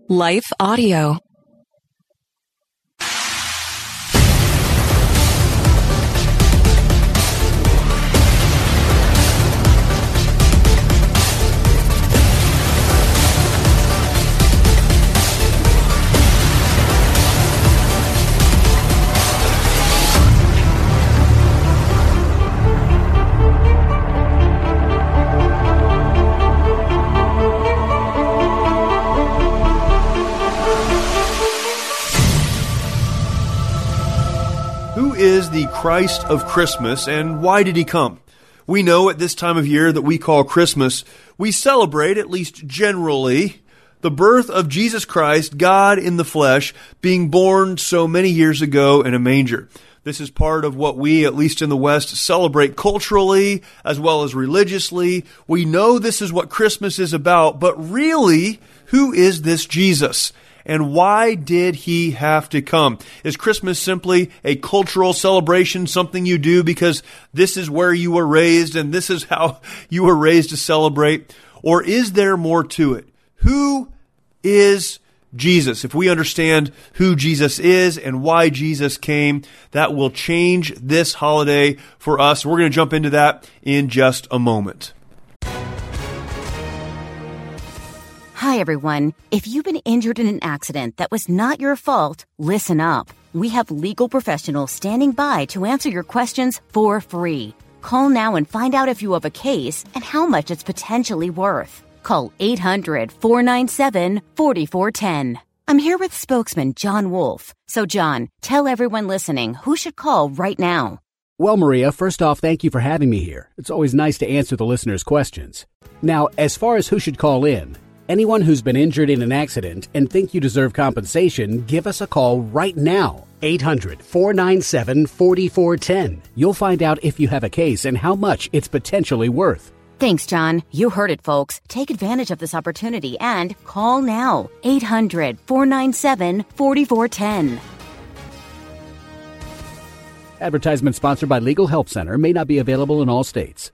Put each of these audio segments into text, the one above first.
Life Audio. Who is the Christ of Christmas, and why did he come? We know at this time of year that we call Christmas, we celebrate, at least generally, the birth of Jesus Christ, God in the flesh, being born so many years ago in a manger. This is part of what we, at least in the West, celebrate culturally as well as religiously. We know this is what Christmas is about, but really, who is this Jesus? And why did he have to come? Is Christmas simply a cultural celebration, something you do because this is where you were raised and this is how you were raised to celebrate? Or is there more to it? Who is Jesus? If we understand who Jesus is and why Jesus came, that will change this holiday for us. We're going to jump into that in just a moment. Hi, everyone. If you've been injured in an accident that was not your fault, listen up. We have legal professionals standing by to answer your questions for free. Call now and find out if you have a case and how much it's potentially worth. Call 800-497-4410. I'm here with spokesman John Wolf. So, John, tell everyone listening who should call right now. Well, Maria, first off, thank you for having me here. It's always nice to answer the listeners' questions. Now, as far as who should call in, anyone who's been injured in an accident and think you deserve compensation, give us a call right now. 800-497-4410. You'll find out if you have a case and how much it's potentially worth. Thanks, John. You heard it, folks. Take advantage of this opportunity and call now. 800-497-4410. Advertisement sponsored by Legal Help Center. May not be available in all states.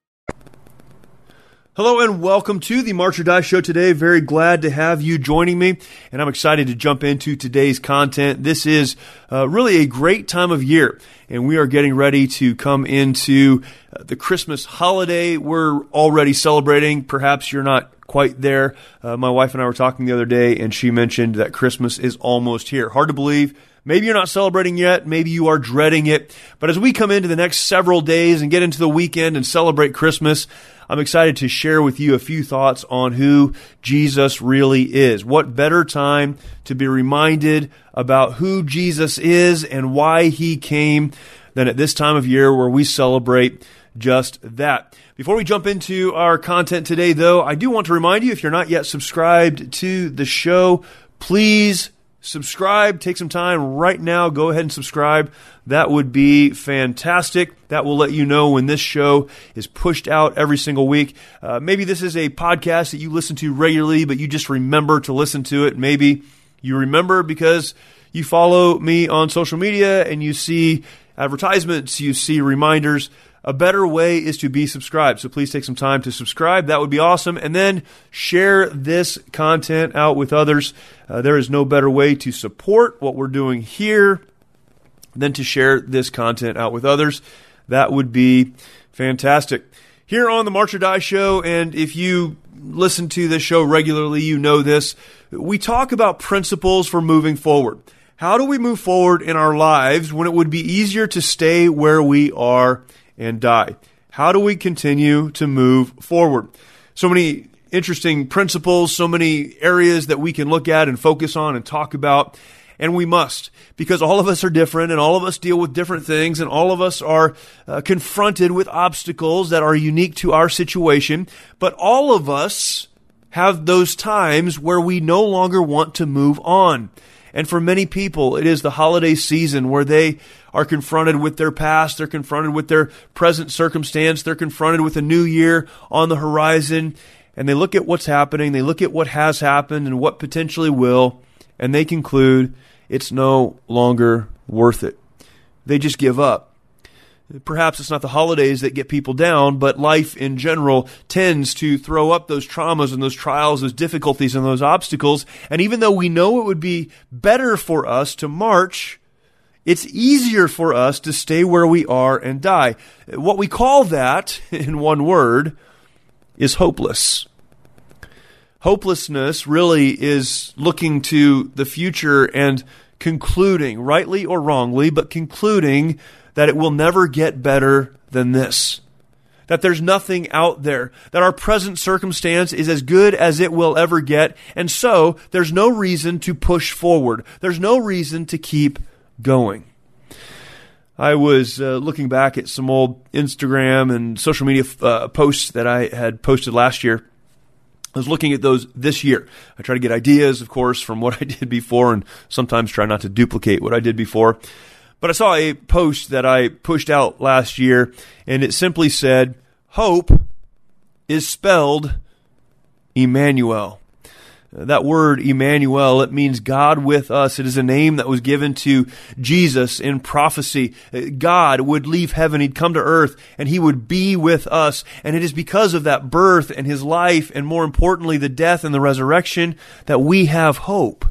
Hello and welcome to the March or Die Show today. Very glad to have you joining me, and I'm excited to jump into today's content. This is really a great time of year, and we are getting ready to come into the Christmas holiday. We're already celebrating. Perhaps you're not quite there. My wife and I were talking the other day, and she mentioned that Christmas is almost here. Hard to believe. Maybe you're not celebrating yet. Maybe you are dreading it. But as we come into the next several days and get into the weekend and celebrate Christmas, I'm excited to share with you a few thoughts on who Jesus really is. What better time to be reminded about who Jesus is and why he came than at this time of year where we celebrate just that. Before we jump into our content today, though, I do want to remind you, if you're not yet subscribed to the show, please subscribe. Take some time right now. Go ahead and subscribe. That would be fantastic. That will let you know when this show is pushed out every single week. Maybe this is a podcast that you listen to regularly, but you just remember to listen to it. Maybe you remember because you follow me on social media and you see advertisements, you see reminders. A better way is to be subscribed. So please take some time to subscribe. That would be awesome. And then share this content out with others. There is no better way to support what we're doing here than to share this content out with others. That would be fantastic. Here on the March or Die Show, and if you listen to this show regularly, you know this, we talk about principles for moving forward. How do we move forward in our lives when it would be easier to stay where we are and die? How do we continue to move forward? So many interesting principles, so many areas that we can look at and focus on and talk about, and we must, because all of us are different and all of us deal with different things and all of us are confronted with obstacles that are unique to our situation, but all of us have those times where we no longer want to move on. And for many people, it is the holiday season where they are confronted with their past, they're confronted with their present circumstance, they're confronted with a new year on the horizon, and they look at what's happening, they look at what has happened and what potentially will, and they conclude it's no longer worth it. They just give up. Perhaps it's not the holidays that get people down, but life in general tends to throw up those traumas and those trials, those difficulties and those obstacles. And even though we know it would be better for us to march, it's easier for us to stay where we are and die. What we call that, in one word, is hopeless. Hopelessness really is looking to the future and concluding, rightly or wrongly, but concluding that it will never get better than this. That there's nothing out there. That our present circumstance is as good as it will ever get. And so there's no reason to push forward. There's no reason to keep going. I was looking back at some old Instagram and social media posts that I had posted last year. I was looking at those this year. I try to get ideas, of course, from what I did before and sometimes try not to duplicate what I did before. But I saw a post that I pushed out last year, and it simply said, "Hope is spelled Emmanuel." That word Emmanuel, it means God with us. It is a name that was given to Jesus in prophecy. God would leave heaven, He'd come to earth, and He would be with us. And it is because of that birth and His life, and more importantly, the death and the resurrection, that we have hope.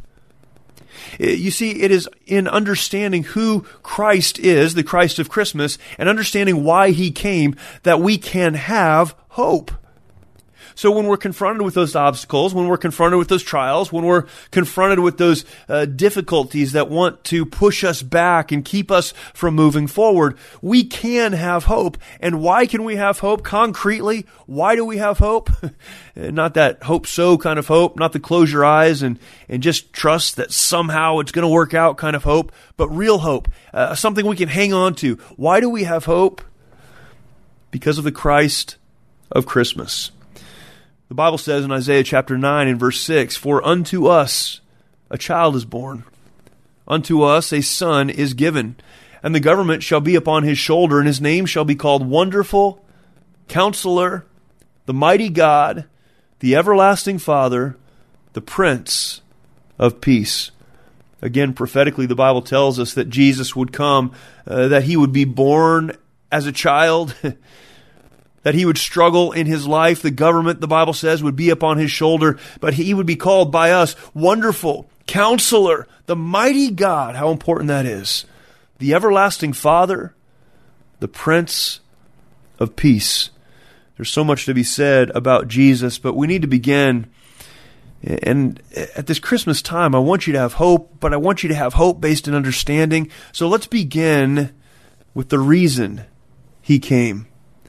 You see, it is in understanding who Christ is, the Christ of Christmas, and understanding why He came, that we can have hope. So when we're confronted with those obstacles, when we're confronted with those trials, when we're confronted with those difficulties that want to push us back and keep us from moving forward, we can have hope. And why can we have hope? Concretely, why do we have hope? Not that hope so kind of hope, not the close your eyes and just trust that somehow it's going to work out kind of hope, but real hope, something we can hang on to. Why do we have hope? Because of the Christ of Christmas. The Bible says in Isaiah chapter 9 and verse 6, "For unto us a child is born, unto us a son is given, and the government shall be upon his shoulder, and his name shall be called Wonderful, Counselor, the Mighty God, the Everlasting Father, the Prince of Peace." Again, prophetically, the Bible tells us that Jesus would come, that He would be born as a child, that He would struggle in His life. The government, the Bible says, would be upon His shoulder, but He would be called by us Wonderful, Counselor, the Mighty God. How important that is. The Everlasting Father, the Prince of Peace. There's so much to be said about Jesus, but we need to begin. And at this Christmas time, I want you to have hope, but I want you to have hope based in understanding. So let's begin with the reason He came.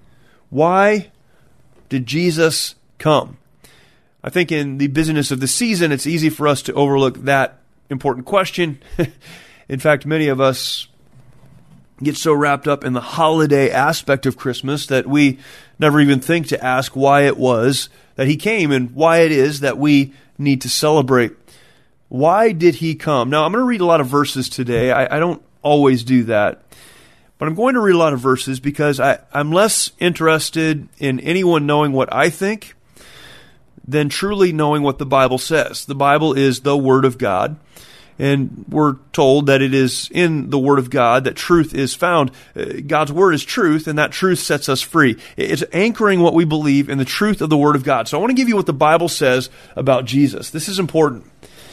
Why did Jesus come? I think in the busyness of the season, it's easy for us to overlook that important question. In fact, many of us get so wrapped up in the holiday aspect of Christmas that we never even think to ask why it was that He came and why it is that we need to celebrate. Why did He come? Now, I'm going to read a lot of verses today. I don't always do that. But I'm going to read a lot of verses because I'm less interested in anyone knowing what I think than truly knowing what the Bible says. The Bible is the Word of God, and we're told that it is in the Word of God that truth is found. God's Word is truth, and that truth sets us free. It's anchoring what we believe in the truth of the Word of God. So I want to give you what the Bible says about Jesus. This is important.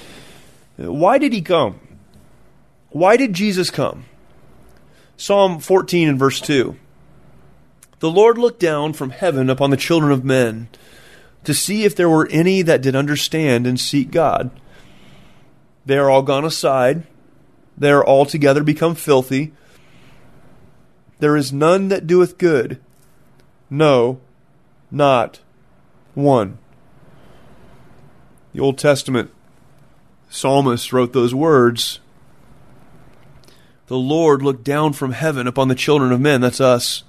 Why did He come? Why did Jesus come? Psalm 14 and verse 2. "The Lord looked down from heaven upon the children of men to see if there were any that did understand and seek God. They are all gone aside. They are altogether become filthy. There is none that doeth good. No, not one." The Old Testament psalmist wrote those words. The Lord looked down from heaven upon the children of men, that's us,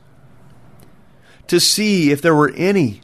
to see if there were any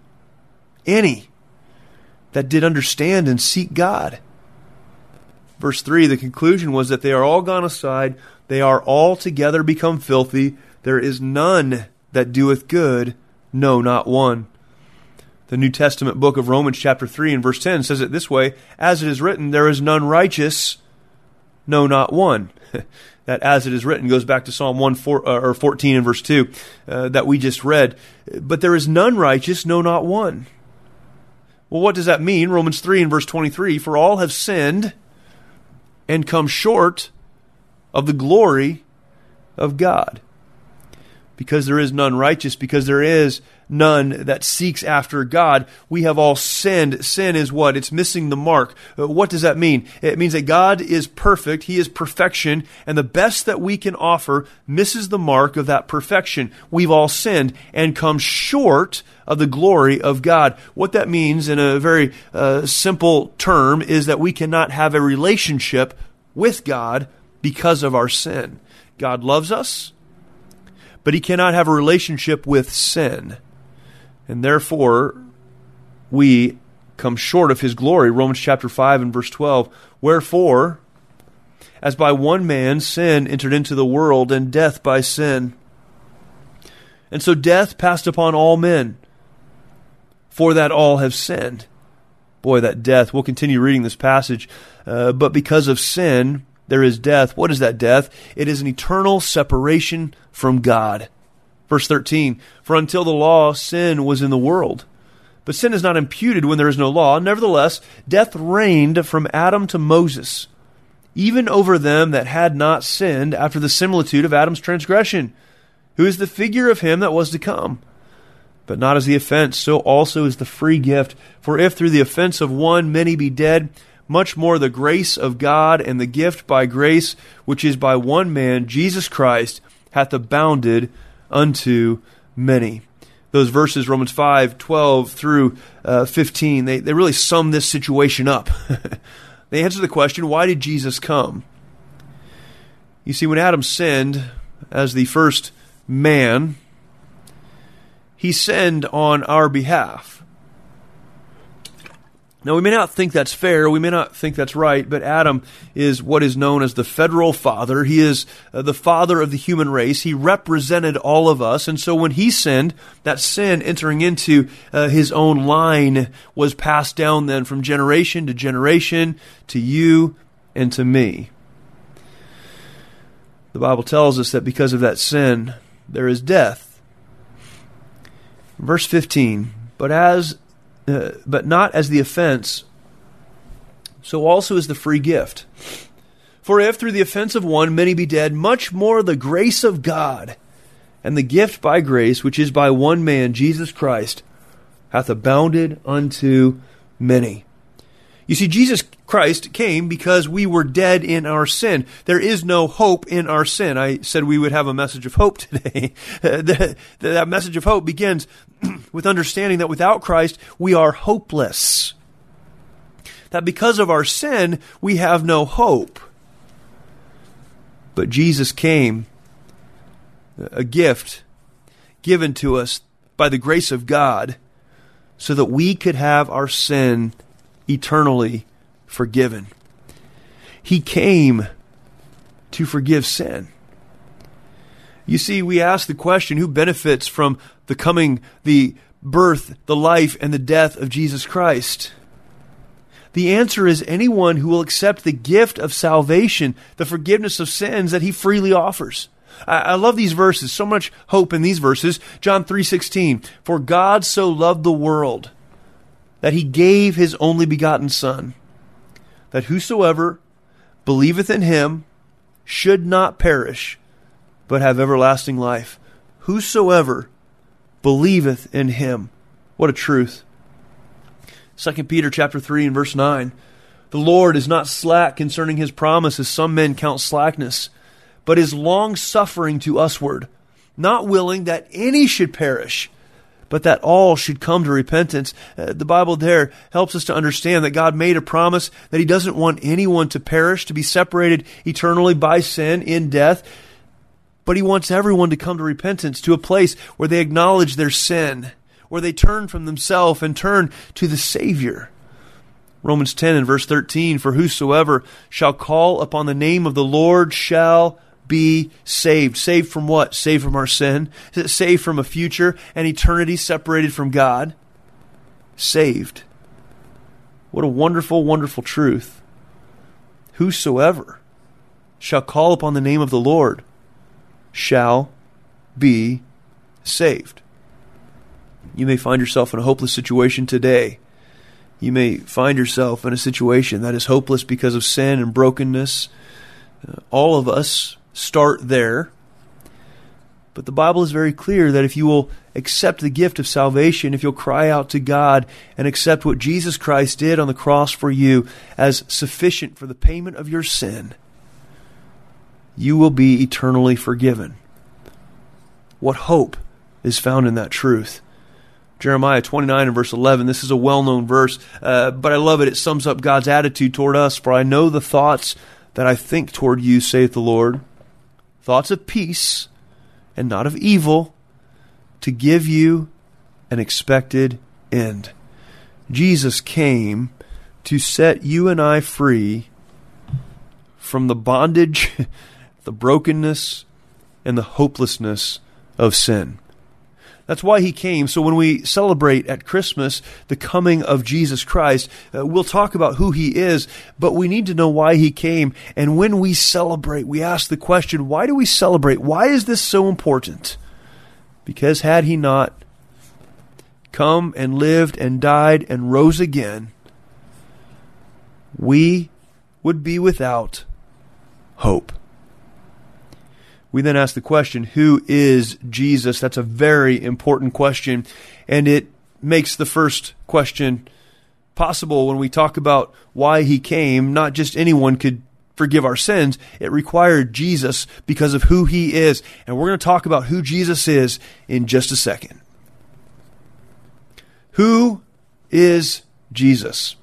that did understand and seek God. Verse 3, the conclusion was that they are all gone aside, they are altogether become filthy, there is none that doeth good, no, not one. The New Testament book of Romans chapter 3 and verse 10 says it this way, "As it is written, there is none righteous, no, not one." That as it is written goes back to Psalm 14 and verse 2 that we just read. But there is none righteous, no, not one. Well, what does that mean? Romans 3 and verse 23, for all have sinned and come short of the glory of God. Because there is none righteous, because there is none that seeks after God, we have all sinned. Sin is what? It's missing the mark. What does that mean? It means that God is perfect. He is perfection, and the best that we can offer misses the mark of that perfection. We've all sinned and come short of the glory of God. What that means in a very simple term is that we cannot have a relationship with God because of our sin. God loves us, but He cannot have a relationship with sin. And therefore, we come short of His glory. Romans chapter 5 and verse 12. Wherefore, as by one man sin entered into the world, and death by sin. And so death passed upon all men, for that all have sinned. Boy, that death. We'll continue reading this passage. But because of sin, there is death. What is that death? It is an eternal separation from God. Verse 13, for until the law, sin was in the world. But sin is not imputed when there is no law. Nevertheless, death reigned from Adam to Moses, even over them that had not sinned after the similitude of Adam's transgression, who is the figure of him that was to come. But not as the offense, so also is the free gift. For if through the offense of one many be dead, much more the grace of God and the gift by grace, which is by one man, Jesus Christ, hath abounded unto many. Those verses, Romans 5, 12 through 15, they really sum this situation up. They answer the question, why did Jesus come? You see, when Adam sinned as the first man, he sinned on our behalf. Now, we may not think that's fair, we may not think that's right, but Adam is what is known as the federal father. He is the father of the human race. He represented all of us, and so when he sinned, that sin entering into his own line was passed down then from generation to you and to me. The Bible tells us that because of that sin, there is death. Verse 15, but not as the offense, so also is the free gift. For if through the offense of one many be dead, much more the grace of God and the gift by grace, which is by one man, Jesus Christ, hath abounded unto many. You see, Jesus Christ came because we were dead in our sin. There is no hope in our sin. I said we would have a message of hope today. That message of hope begins with understanding that without Christ, we are hopeless. That because of our sin, we have no hope. But Jesus came, a gift given to us by the grace of God, so that we could have our sin eternally forgiven. He came to forgive sin. You see, we ask the question, who benefits from the birth, the life, and the death of Jesus Christ? The answer is anyone who will accept the gift of salvation, the forgiveness of sins that He freely offers. I love these verses, so much hope in these verses. John 3:16, for God so loved the world that He gave His only begotten Son, that whosoever believeth in Him should not perish, but have everlasting life. Whosoever believeth in Him. What a truth. 2 Peter chapter 3 and verse 9. The Lord is not slack concerning His promise, as some men count slackness, but is long-suffering to usward, not willing that any should perish, but that all should come to repentance. The Bible there helps us to understand that God made a promise that He doesn't want anyone to perish, to be separated eternally by sin in death, but He wants everyone to come to repentance, to a place where they acknowledge their sin, where they turn from themselves and turn to the Savior. Romans 10 and verse 13, for whosoever shall call upon the name of the Lord shall be saved. Saved from what? Saved from our sin. Saved from a future and eternity separated from God. Saved. What a wonderful, wonderful truth. Whosoever. shall call upon the name of the Lord shall be saved. You may find yourself in a hopeless situation today. You may find yourself in a situation that is hopeless because of sin and brokenness. All of us start there. But the Bible is very clear that if you will accept the gift of salvation, if you'll cry out to God and accept what Jesus Christ did on the cross for you as sufficient for the payment of your sin, you will be eternally forgiven. What hope is found in that truth? Jeremiah 29 and verse 11, this is a well-known verse, but I love it. It sums up God's attitude toward us. For I know the thoughts that I think toward you, saith the Lord, thoughts of peace and not of evil, to give you an expected end. Jesus came to set you and I free from the bondage, the brokenness, and the hopelessness of sin. That's why He came. So when we celebrate at Christmas the coming of Jesus Christ, we'll talk about who He is, but we need to know why He came. And when we celebrate, we ask the question, why do we celebrate? Why is this so important? Because had He not come and lived and died and rose again, we would be without hope. We then ask the question, who is Jesus? That's a very important question, and it makes the first question possible when we talk about why He came. Not just anyone could forgive our sins. It required Jesus because of who He is, and we're going to talk about who Jesus is in just a second. Who is Jesus?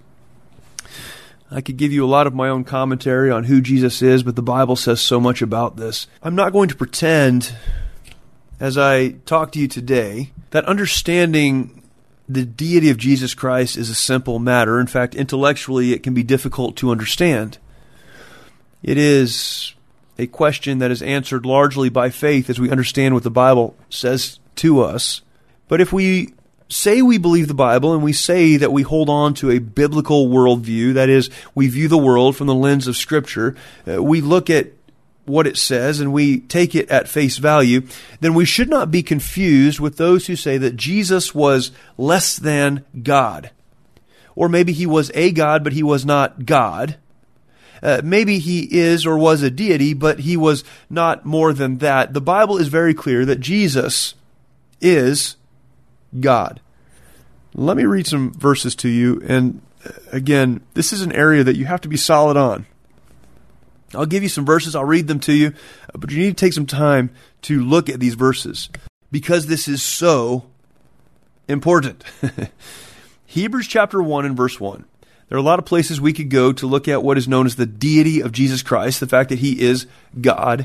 I could give you a lot of my own commentary on who Jesus is, but the Bible says so much about this. I'm not going to pretend, as I talk to you today, that understanding the deity of Jesus Christ is a simple matter. In fact, intellectually, it can be difficult to understand. It is a question that is answered largely by faith as we understand what the Bible says to us. But if we say we believe the Bible and we say that we hold on to a biblical worldview, that is, we view the world from the lens of Scripture, we look at what it says and we take it at face value, then we should not be confused with those who say that Jesus was less than God. Or maybe He was a God, but He was not God. Maybe He is or was a deity, but He was not more than that. The Bible is very clear that Jesus is God. Let me read some verses to you, and again, this is an area that you have to be solid on. I'll give you some verses, I'll read them to you, but you need to take some time to look at these verses, because this is so important. Hebrews chapter 1 and verse 1. There are a lot of places we could go to look at what is known as the deity of Jesus Christ, the fact that He is God.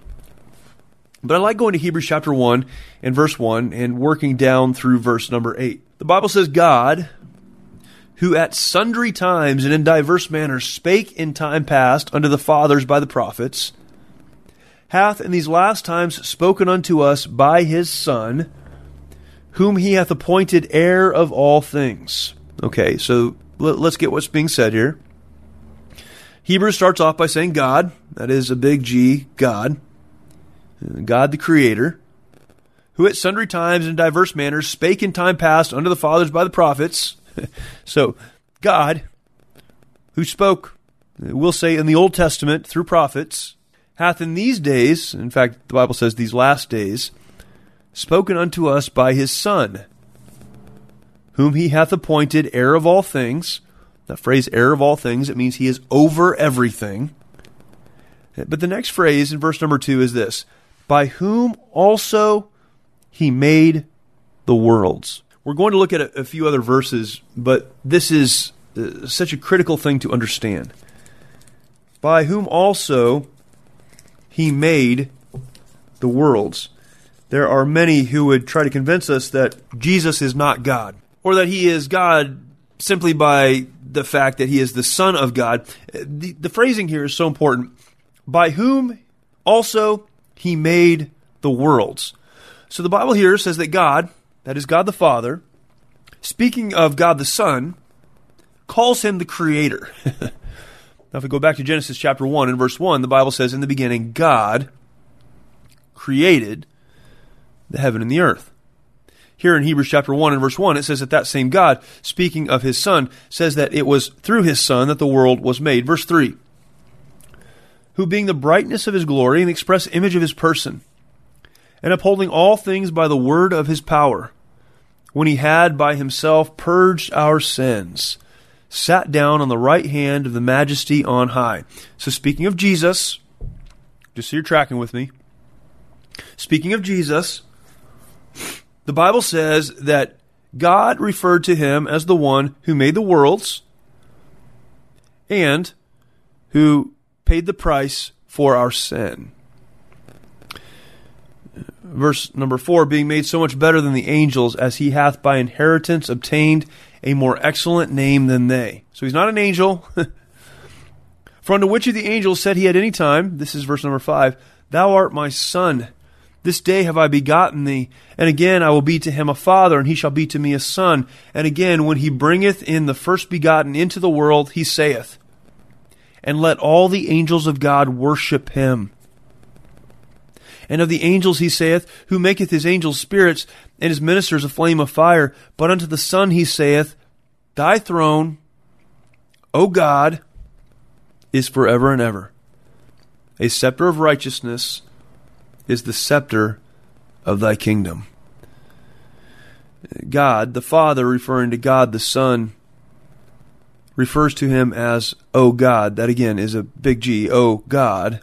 But I like going to Hebrews chapter 1 and verse 1 and working down through verse number 8. The Bible says, God, who at sundry times and in diverse manners spake in time past unto the fathers by the prophets, hath in these last times spoken unto us by His Son, whom He hath appointed heir of all things. Okay, so let's get what's being said here. Hebrews starts off by saying God, that is a big G, God the Creator, who at sundry times and diverse manners spake in time past unto the fathers by the prophets. So, God, who spoke, we'll say in the Old Testament through prophets, hath in these days, in fact, the Bible says these last days, spoken unto us by His Son, whom He hath appointed heir of all things. That phrase, heir of all things, it means He is over everything. But the next phrase in verse number 2 is this, by whom also He made the worlds. We're going to look at a few other verses, but this is such a critical thing to understand. By whom also He made the worlds. There are many who would try to convince us that Jesus is not God, or that He is God simply by the fact that He is the Son of God. The phrasing here is so important. By whom also He made the worlds. So the Bible here says that God, that is God the Father, speaking of God the Son, calls Him the Creator. Now, if we go back to Genesis chapter 1 and verse 1, the Bible says, in the beginning, God created the heaven and the earth. Here in Hebrews chapter 1 and verse 1, it says that same God, speaking of his Son, says that it was through his Son that the world was made. Verse 3, who being the brightness of his glory and the express image of his person, and upholding all things by the word of his power, when he had by himself purged our sins, sat down on the right hand of the majesty on high. So speaking of Jesus, just so you're tracking with me, speaking of Jesus, the Bible says that God referred to him as the one who made the worlds and who paid the price for our sin. Verse number 4, being made so much better than the angels, as he hath by inheritance obtained a more excellent name than they. So he's not an angel. For unto which of the angels said he at any time, this is verse number 5, thou art my son, this day have I begotten thee. And again I will be to him a father, and he shall be to me a son. And again, when he bringeth in the first begotten into the world, he saith, and let all the angels of God worship him. And of the angels he saith, who maketh his angels spirits, and his ministers a flame of fire. But unto the Son he saith, thy throne, O God, is forever and ever. A scepter of righteousness is the scepter of thy kingdom. God, the Father, referring to God, the Son, refers to him as, O God. That again is a big G, O God.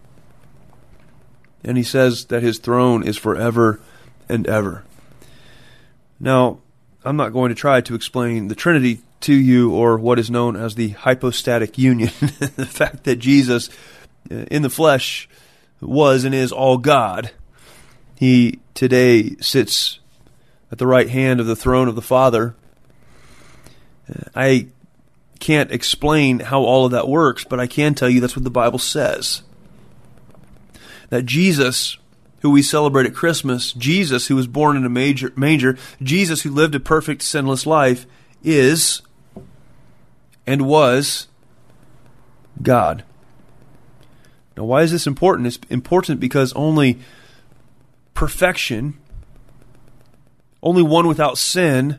And he says that his throne is forever and ever. Now, I'm not going to try to explain the Trinity to you, or what is known as the hypostatic union. The fact that Jesus, in the flesh, was and is all God. He today sits at the right hand of the throne of the Father. I can't explain how all of that works, but I can tell you that's what the Bible says. That Jesus, who we celebrate at Christmas, Jesus who was born in a manger, Jesus who lived a perfect sinless life, is and was God. Now, why is this important? It's important because only perfection, only one without sin,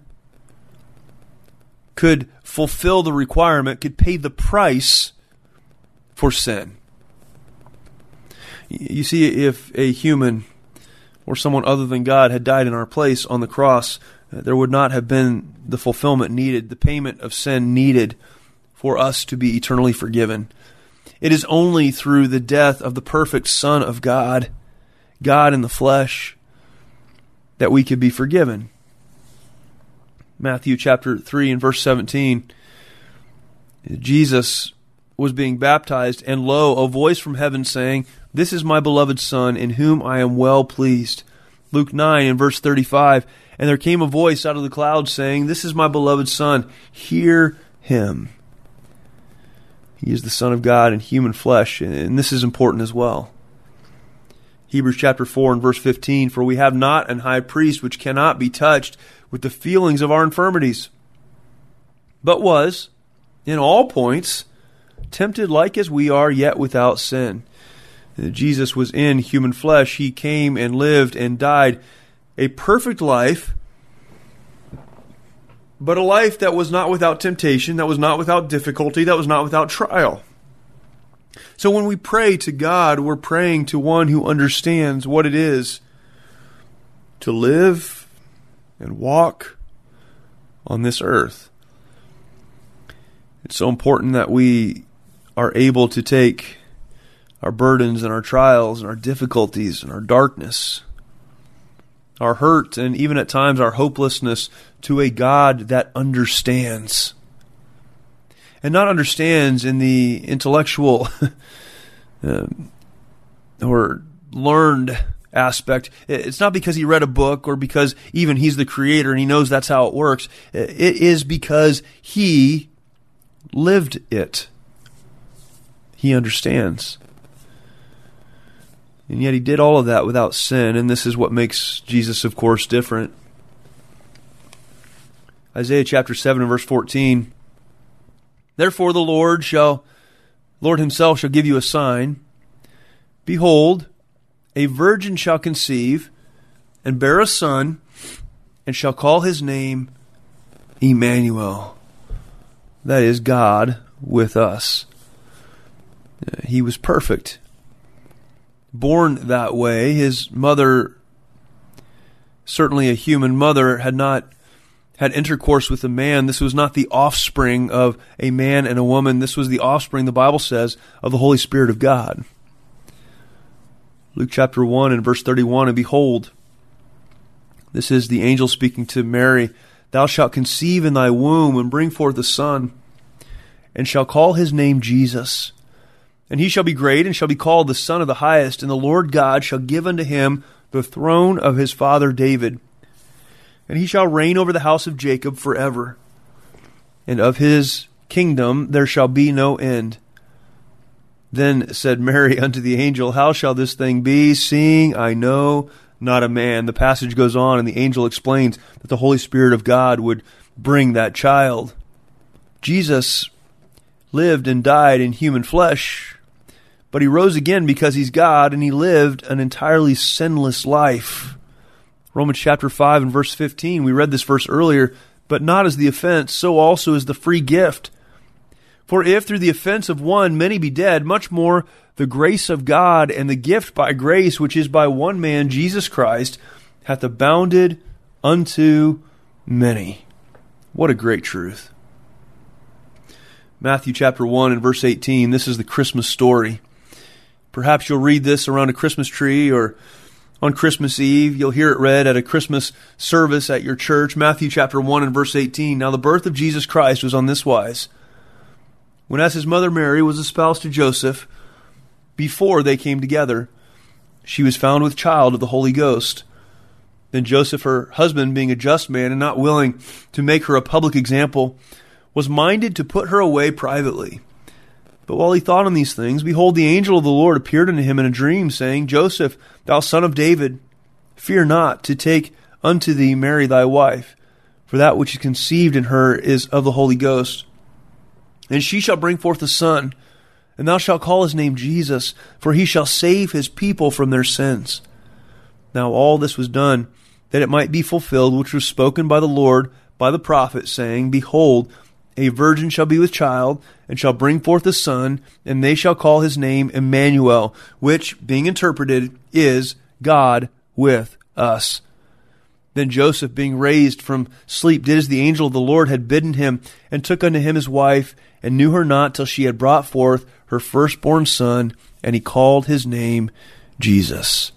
could fulfill the requirement, could pay the price for sin. You see, if a human or someone other than God had died in our place on the cross, there would not have been the fulfillment needed, the payment of sin needed for us to be eternally forgiven. It is only through the death of the perfect Son of God, God in the flesh, that we could be forgiven. Matthew chapter 3 and verse 17, Jesus was being baptized, and lo, a voice from heaven saying, this is my beloved Son, in whom I am well pleased. Luke 9 and verse 35, and there came a voice out of the cloud saying, this is my beloved Son, hear him. He is the Son of God in human flesh, and this is important as well. Hebrews chapter 4 and verse 15, for we have not an high priest which cannot be touched with the feelings of our infirmities, but was, in all points, tempted like as we are, yet without sin. Jesus was in human flesh. He came and lived and died a perfect life, but a life that was not without temptation, that was not without difficulty, that was not without trial. So when we pray to God, we're praying to one who understands what it is to live and walk on this earth. It's so important that we are able to take our burdens and our trials and our difficulties and our darkness, our hurt, and even at times our hopelessness to a God that understands. And not understands in the intellectual or learned aspect. It's not because he read a book or because even he's the creator and he knows that's how it works. It is because he lived it. He understands. And yet he did all of that without sin, and this is what makes Jesus, of course, different. Isaiah chapter 7 and verse 14, therefore the Lord shall Lord himself shall give you a sign. Behold, a virgin shall conceive and bear a son, and shall call his name Emmanuel. That is, God with us. He was perfect. Born that way. His mother, certainly a human mother, had not had intercourse with a man. This was not the offspring of a man and a woman. This was the offspring, the Bible says, of the Holy Spirit of God. Luke chapter 1 and verse 31, and behold, this is the angel speaking to Mary, thou shalt conceive in thy womb and bring forth a son, and shall call his name Jesus. And he shall be great, and shall be called the Son of the Highest, and the Lord God shall give unto him the throne of his father David. And he shall reign over the house of Jacob forever, and of his kingdom there shall be no end. Then said Mary unto the angel, how shall this thing be, seeing I know not a man? The passage goes on, and the angel explains that the Holy Spirit of God would bring that child. Jesus lived and died in human flesh, but he rose again because he's God, and he lived an entirely sinless life. Romans chapter 5 and verse 15, we read this verse earlier, but not as the offense, so also is the free gift. For if through the offense of one many be dead, much more the grace of God and the gift by grace, which is by one man, Jesus Christ, hath abounded unto many. What a great truth. Matthew chapter 1 and verse 18, this is the Christmas story. Perhaps you'll read this around a Christmas tree, or on Christmas Eve, you'll hear it read at a Christmas service at your church. Matthew chapter 1 and verse 18. Now the birth of Jesus Christ was on this wise. When as his mother Mary was espoused to Joseph, before they came together, she was found with child of the Holy Ghost. Then Joseph, her husband, being a just man and not willing to make her a public example, was minded to put her away privately. But while he thought on these things, behold, the angel of the Lord appeared unto him in a dream, saying, Joseph, thou son of David, fear not to take unto thee Mary thy wife, for that which is conceived in her is of the Holy Ghost. And she shall bring forth a son, and thou shalt call his name Jesus, for he shall save his people from their sins. Now all this was done, that it might be fulfilled, which was spoken by the Lord by the prophet, saying, Behold, a virgin shall be with child, and shall bring forth a son, and they shall call his name Emmanuel, which, being interpreted, is God with us. Then Joseph, being raised from sleep, did as the angel of the Lord had bidden him, and took unto him his wife, and knew her not till she had brought forth her firstborn son, and he called his name Jesus.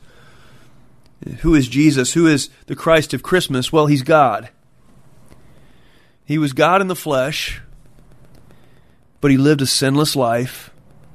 Who is Jesus? Who is the Christ of Christmas? Well, he's God. He was God in the flesh, but he lived a sinless life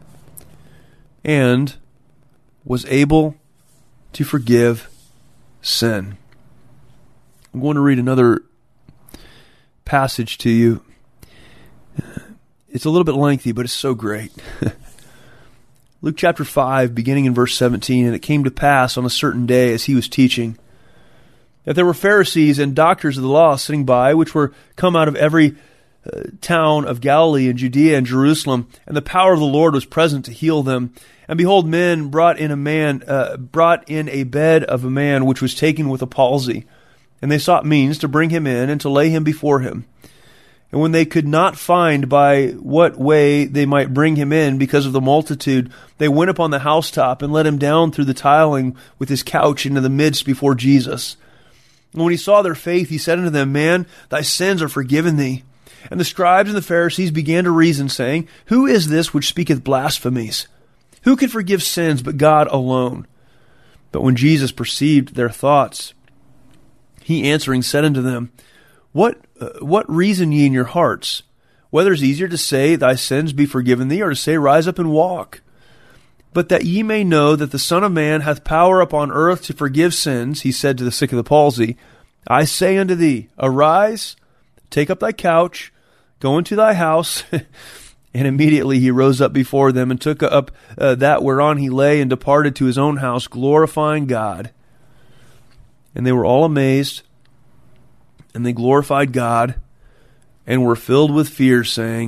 and was able to forgive sin. I'm going to read another passage to you. It's a little bit lengthy, but it's so great. Luke chapter 5, beginning in verse 17, and it came to pass on a certain day as he was teaching, that there were Pharisees and doctors of the law sitting by, which were come out of every town of Galilee and Judea and Jerusalem, and the power of the Lord was present to heal them. And behold, men brought in a bed of a man which was taken with a palsy, and they sought means to bring him in and to lay him before him. And when they could not find by what way they might bring him in because of the multitude, they went upon the housetop and let him down through the tiling with his couch into the midst before Jesus. And when he saw their faith, he said unto them, Man, thy sins are forgiven thee. And the scribes and the Pharisees began to reason, saying, Who is this which speaketh blasphemies? Who can forgive sins but God alone? But when Jesus perceived their thoughts, he answering said unto them, What reason ye in your hearts? Whether it is easier to say, Thy sins be forgiven thee, or to say, Rise up and walk? But that ye may know that the Son of Man hath power upon earth to forgive sins, he said to the sick of the palsy, I say unto thee, Arise, take up thy couch, go into thy house. And immediately he rose up before them, and took up that whereon he lay, and departed to his own house, glorifying God. And they were all amazed, and they glorified God, and were filled with fear, saying,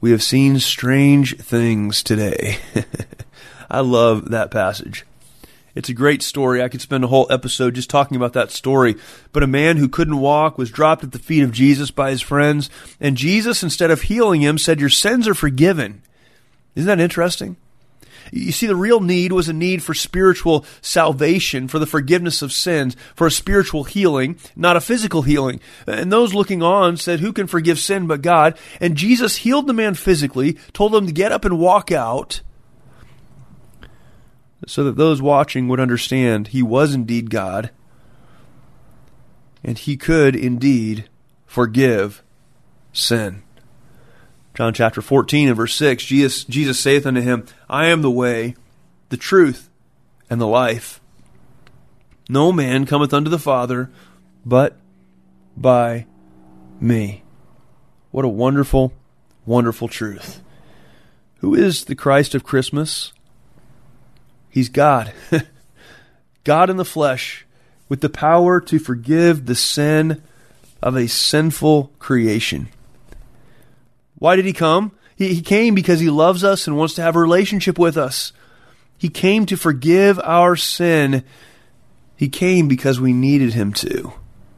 we have seen strange things today. I love that passage. It's a great story. I could spend a whole episode just talking about that story. But a man who couldn't walk was dropped at the feet of Jesus by his friends, and Jesus, instead of healing him, said, "Your sins are forgiven." Isn't that interesting? You see, the real need was a need for spiritual salvation, for the forgiveness of sins, for a spiritual healing, not a physical healing. And those looking on said, "Who can forgive sin but God?" And Jesus healed the man physically, told him to get up and walk out, so that those watching would understand he was indeed God, and he could indeed forgive sin. John chapter 14 and verse 6, Jesus saith unto him, "I am the way, the truth, and the life. No man cometh unto the Father but by me." What a wonderful, wonderful truth. Who is the Christ of Christmas? He's God. God in the flesh, with the power to forgive the sin of a sinful creation. Why did he come? He came because he loves us and wants to have a relationship with us. He came to forgive our sin. He came because we needed him to.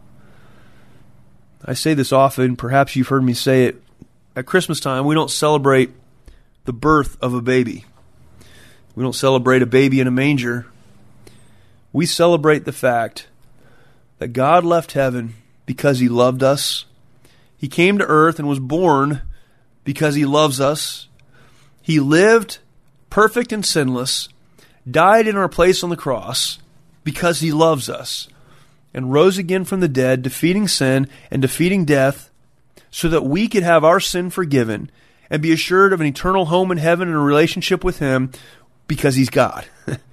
I say this often, perhaps you've heard me say it. At Christmas time, we don't celebrate the birth of a baby. We don't celebrate a baby in a manger. We celebrate the fact that God left heaven because he loved us. He came to earth and was born because he loves us. He lived perfect and sinless, died in our place on the cross because he loves us, and rose again from the dead, defeating sin and defeating death, so that we could have our sin forgiven and be assured of an eternal home in heaven and a relationship with him, because he's God.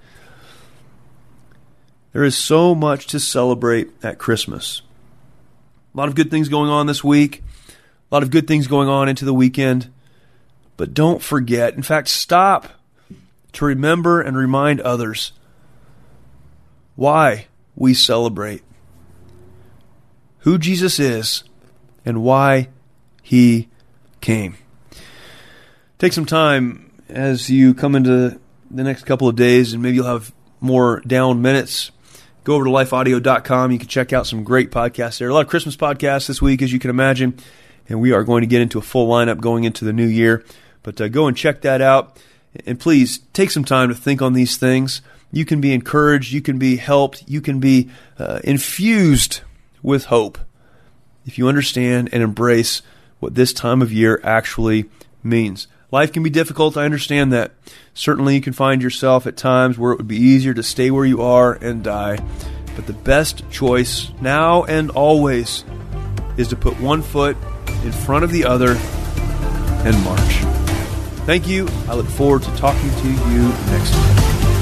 There is so much to celebrate at Christmas. A lot of good things going on this week. A lot of good things going on into the weekend. But don't forget, in fact, stop to remember and remind others why we celebrate, who Jesus is, and why he came. Take some time as you come into the next couple of days, and maybe you'll have more down minutes. Go over to lifeaudio.com. You can check out some great podcasts there. A lot of Christmas podcasts this week, as you can imagine, and we are going to get into a full lineup going into the new year. But go and check that out, and please take some time to think on these things. You can be encouraged, you can be helped, you can be infused with hope if you understand and embrace what this time of year actually means. Life can be difficult, I understand that. Certainly you can find yourself at times where it would be easier to stay where you are and die. But the best choice, now and always, is to put one foot in front of the other and march. Thank you. I look forward to talking to you next time.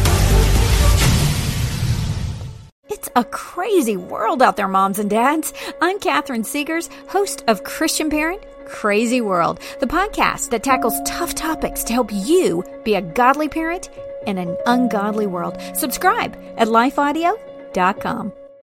It's a crazy world out there, moms and dads. I'm Catherine Segars, host of Christian Parent Crazy World, the podcast that tackles tough topics to help you be a godly parent in an ungodly world. Subscribe at lifeaudio.com.